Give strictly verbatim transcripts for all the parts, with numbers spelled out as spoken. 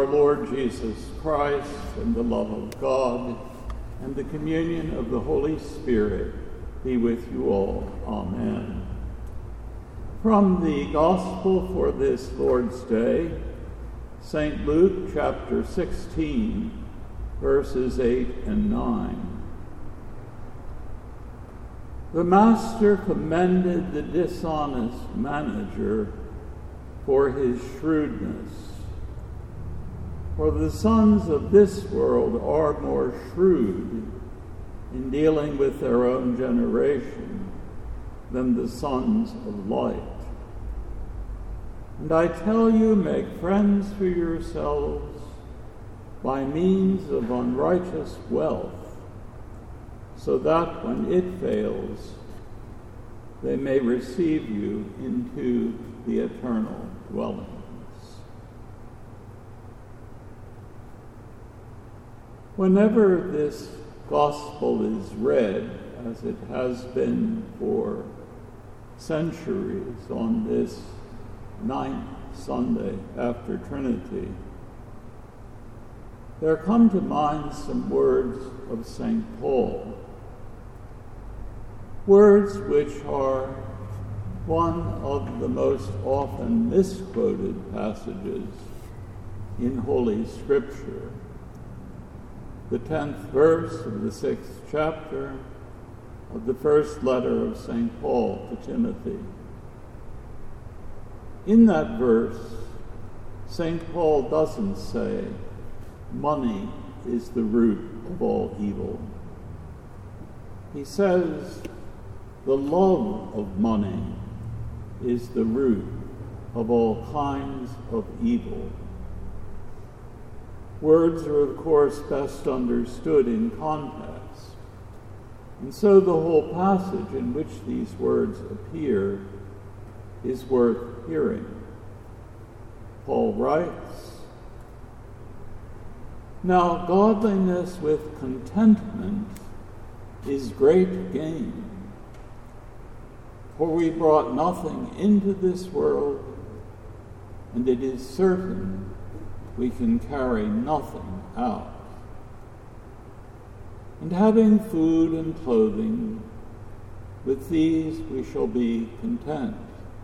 Lord Jesus Christ, and the love of God, and the communion of the Holy Spirit be with you all. Amen. From the Gospel for this Lord's Day, Saint Luke chapter sixteen, verses eight and nine. The master commended the dishonest manager for his shrewdness. For the sons of this world are more shrewd in dealing with their own generation than the sons of light. And I tell you, make friends for yourselves by means of unrighteous wealth, so that when it fails, they may receive you into the eternal dwelling. Whenever this gospel is read, as it has been for centuries on this ninth Sunday after Trinity, there come to mind some words of Saint Paul, words which are one of the most often misquoted passages in Holy Scripture. The tenth verse of the sixth chapter of the first letter of Saint Paul to Timothy. In that verse, Saint Paul doesn't say, money is the root of all evil. He says, the love of money is the root of all kinds of evil. Words are, of course, best understood in context, and so the whole passage in which these words appear is worth hearing. Paul writes, "Now godliness with contentment is great gain, for we brought nothing into this world, and it is certain we can carry nothing out. And having food and clothing, with these we shall be content.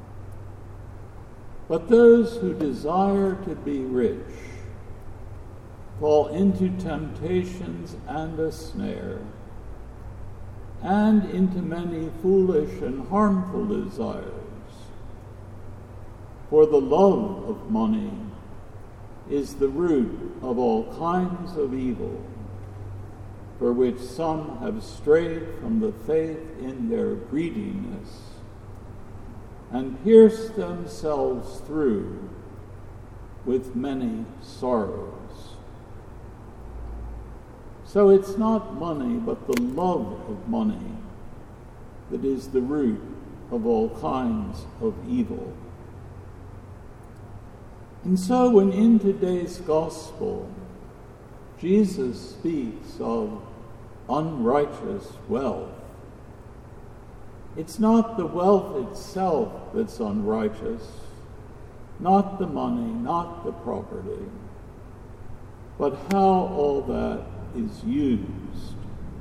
But those who desire to be rich fall into temptations and a snare, and into many foolish and harmful desires. For the love of money is the root of all kinds of evil, for which some have strayed from the faith in their greediness, and pierced themselves through with many sorrows." So it's not money, but the love of money that is the root of all kinds of evil. And so when in today's gospel, Jesus speaks of unrighteous wealth, it's not the wealth itself that's unrighteous, not the money, not the property, but how all that is used.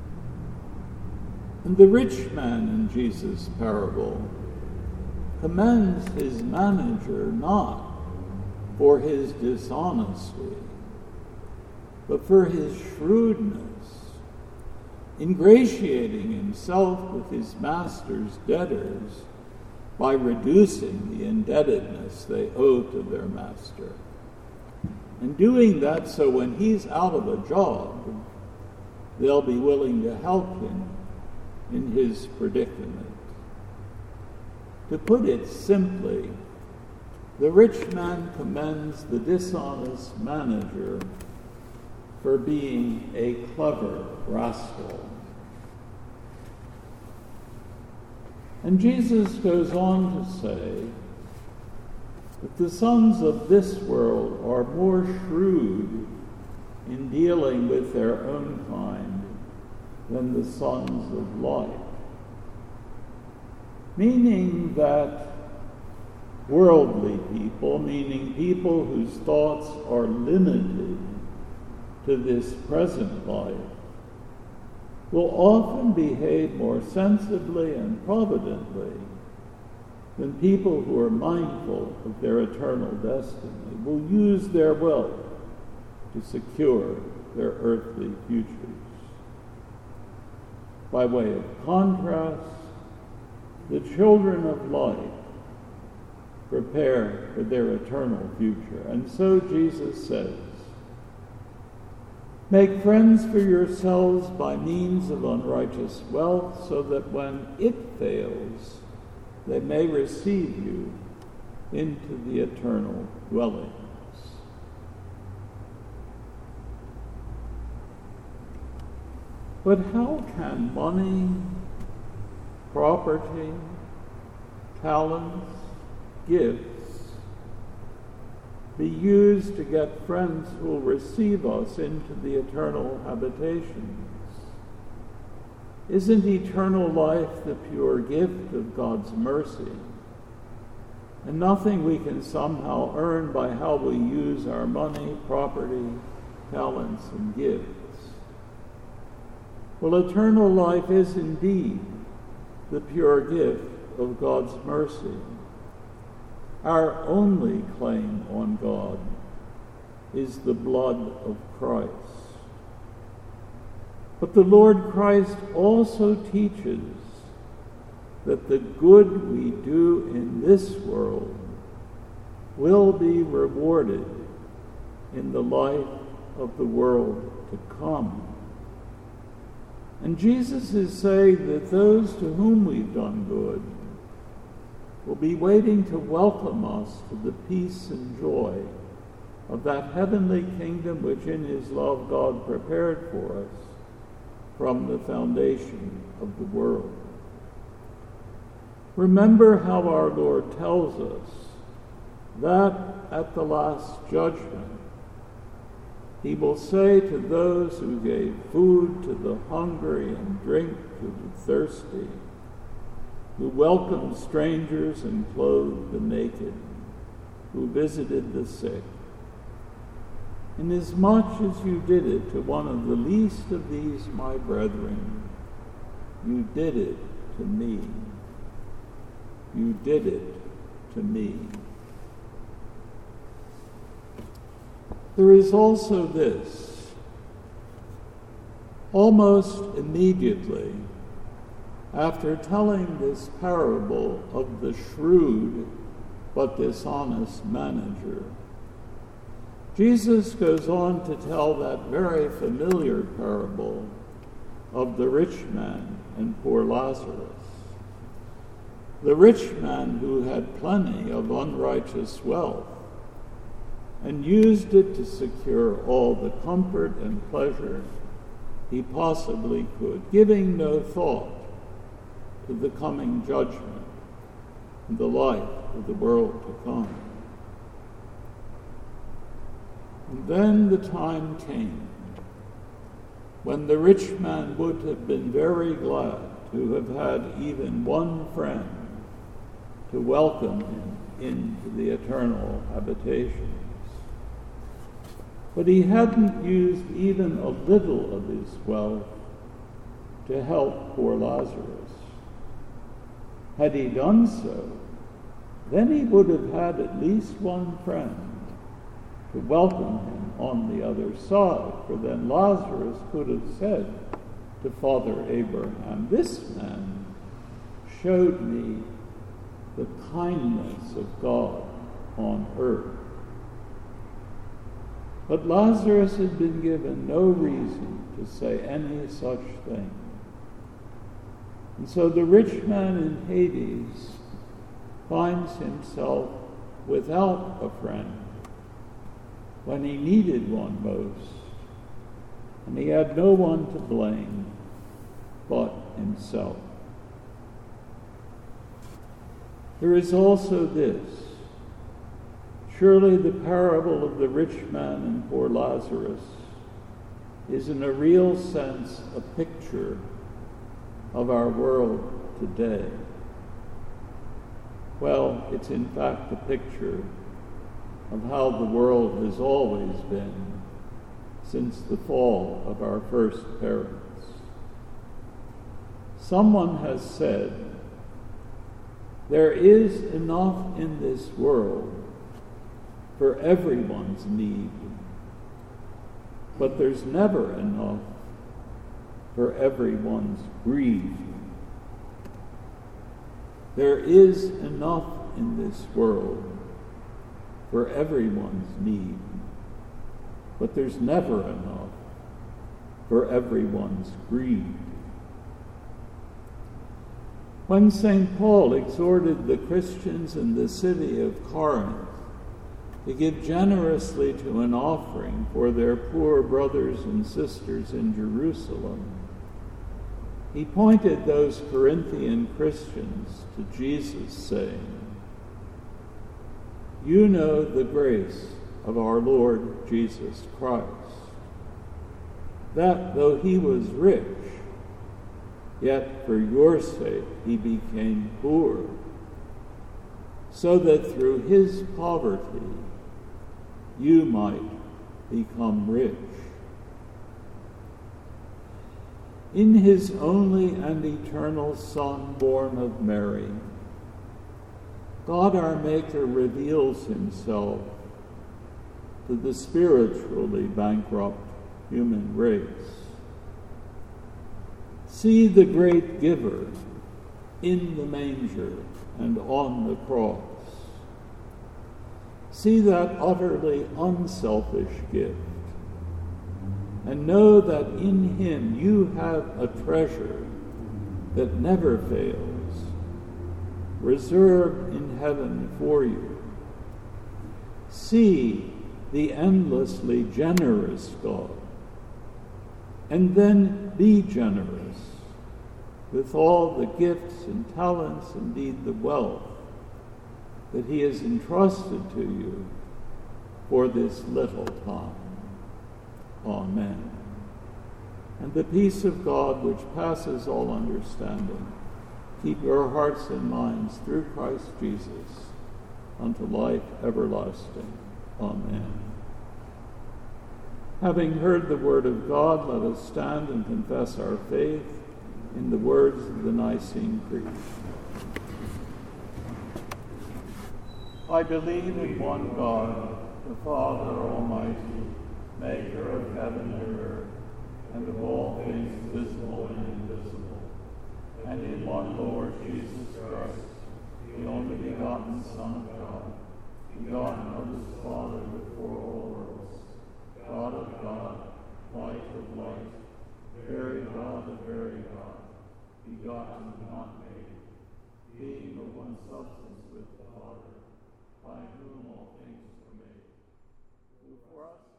And the rich man in Jesus' parable commends his manager not for his dishonesty, but for his shrewdness, ingratiating himself with his master's debtors by reducing the indebtedness they owe to their master, and doing that so when he's out of a job, they'll be willing to help him in his predicament. To put it simply, the rich man commends the dishonest manager for being a clever rascal. And Jesus goes on to say that the sons of this world are more shrewd in dealing with their own kind than the sons of light. Meaning that Worldly people, meaning people whose thoughts are limited to this present life, will often behave more sensibly and providently than people who are mindful of their eternal destiny, will use their wealth to secure their earthly futures. By way of contrast, the children of light prepare for their eternal future. And so Jesus says, "Make friends for yourselves by means of unrighteous wealth, so that when it fails, they may receive you into the eternal dwellings." But how can money, property, talents, gifts be used to get friends who will receive us into the eternal habitations? Isn't eternal life the pure gift of God's mercy, and nothing we can somehow earn by how we use our money, property, talents, and gifts? Well, eternal life is indeed the pure gift of God's mercy. Our only claim on God is the blood of Christ. But the Lord Christ also teaches that the good we do in this world will be rewarded in the life of the world to come. And Jesus is saying that those to whom we've done good will be waiting to welcome us to the peace and joy of that heavenly kingdom which in his love God prepared for us from the foundation of the world. Remember how our Lord tells us that at the last judgment, he will say to those who gave food to the hungry and drink to the thirsty, who welcomed strangers and clothed the naked, who visited the sick, "Inasmuch as you did it to one of the least of these my brethren, you did it to me. You did it to me." There is also this. Almost immediately after telling this parable of the shrewd but dishonest manager, Jesus goes on to tell that very familiar parable of the rich man and poor Lazarus. The rich man who had plenty of unrighteous wealth and used it to secure all the comfort and pleasure he possibly could, giving no thought to the coming judgment and the life of the world to come. And then the time came when the rich man would have been very glad to have had even one friend to welcome him into the eternal habitations. But he hadn't used even a little of his wealth to help poor Lazarus. Had he done so, then he would have had at least one friend to welcome him on the other side, for then Lazarus could have said to Father Abraham, "This man showed me the kindness of God on earth." But Lazarus had been given no reason to say any such thing. And so the rich man in Hades finds himself without a friend when he needed one most, and he had no one to blame but himself. There is also this. Surely the parable of the rich man and poor Lazarus is in a real sense a picture of our world today. Well, it's in fact a picture of how the world has always been since the fall of our first parents. Someone has said, there is enough in this world for everyone's need, but there's never enough for everyone's greed. There is enough in this world for everyone's need, but there's never enough for everyone's greed. When Saint Paul exhorted the Christians in the city of Corinth to give generously to an offering for their poor brothers and sisters in Jerusalem, he pointed those Corinthian Christians to Jesus, saying, "You know the grace of our Lord Jesus Christ, that though he was rich, yet for your sake he became poor, so that through his poverty you might become rich. In his only and eternal Son, born of Mary, God our Maker reveals himself to the spiritually bankrupt human race. See the great giver in the manger and on the cross. See that utterly unselfish gift, and know that in him you have a treasure that never fails, reserved in heaven for you. See the endlessly generous God, and then be generous with all the gifts and talents, indeed the wealth, that he has entrusted to you for this little time. Amen. And the peace of God, which passes all understanding, keep your hearts and minds through Christ Jesus unto life everlasting. Amen. Having heard the word of God, let us stand and confess our faith in the words of the Nicene Creed. I believe in one God, the Father Almighty, maker of heaven and earth, and of all things visible and invisible, and in one Lord Jesus Christ, the only begotten Son of God, begotten of his Father before all worlds, God of God, light of light, very God of very God, begotten, not made, being of one substance with the Father, by whom all things were made, who for us